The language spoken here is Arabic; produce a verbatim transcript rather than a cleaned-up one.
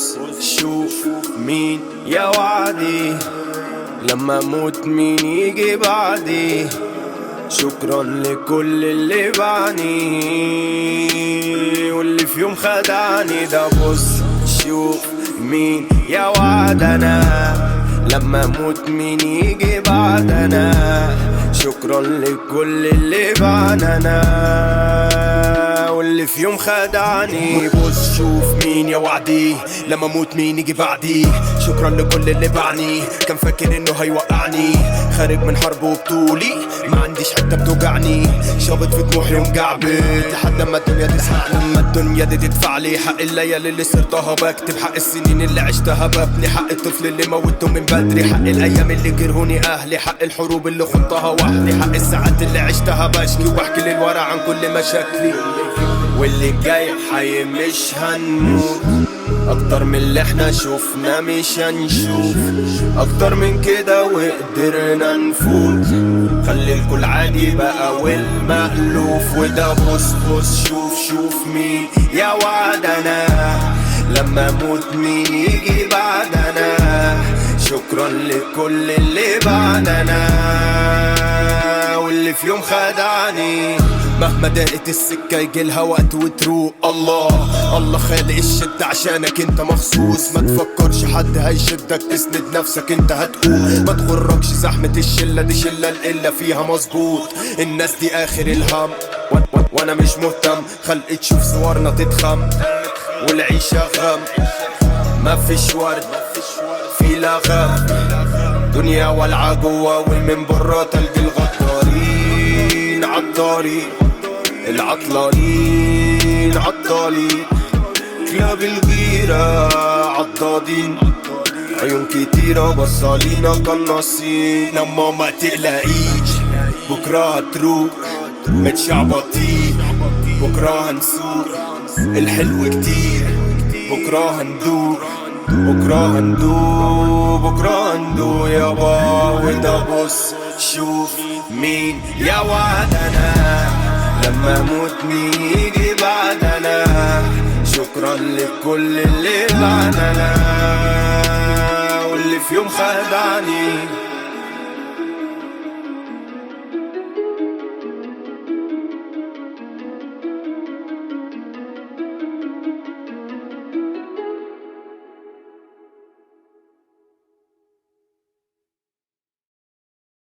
بص شوف مين يا وعدي، لما اموت مين يجي بعدي. شكرا لكل اللي بعني واللي في يوم خدعني. ده بص شوف مين يا وعدنا، لما اموت مين يجي بعدنا. شكرا لكل اللي بعننا واللي في يوم خدعني. بص شوف مين يا وعدي، لما اموت مين يجي بعدي. شكرا لكل اللي بعني، كان فاكر انه هيوقعني. خارج من حرب وبطولي، ما عنديش حتة بتوجعني. شابط في طموحي ومجعبط لحد ما الدنيا تسمعني. لما الدنيا دي تدفع لي حق الليالي اللي صرتها بكتب، حق السنين اللي عشتها ببني، حق الطفل اللي موته من بدري، حق الايام اللي جرهوني اهلي، حق الحروب اللي خضتها وحدي، حق الساعات اللي عشتها بشكي وبحكي للورا عن كل مشاكلي. واللي جاي حي مش هنموت، اكتر من اللي احنا شوفنا مش هنشوف. اكتر من كده وقدرنا نفوت، خلي الكل عادي بقى والمألوف. وده بص بص شوف شوف مين يا وعدنا، لما اموت مين يجي بعدنا. شكرا لكل اللي بعدنا واللي في يوم خدعني. مهما ضاقت السكة يجيلها وقت وتروق. الله الله خالق الشدة عشانك انت مخصوص. ما تفكرش حد هيشدك، تسند نفسك انت هتقوم. ما تغركش زحمة الشلة دي، شلة القلة فيها مظبوط. الناس دي اخر الهم وانا مش مهتم. خلق تشوف صورنا تتخم والعيشة غم. ما فيش ورد في لغم، دنيا والعة جوا ومن برا تلقى الغدارين عالطريق. العطلانين عطالين، كلاب الغيرة عضادين. عيون كتيرة بصالينا قناصين. اما ما تقلقيش بكرة هتروق، متشعبطين بكرة هنسوق. الحلو كتير بكرة هندوق، بكرة هندوق بكرة هندوق يابا. وده بص شوف مين يا وعدنا، لما اموت مين يجي بعدنا. شكرا لكل اللي بعدنا واللي في يوم خدعني.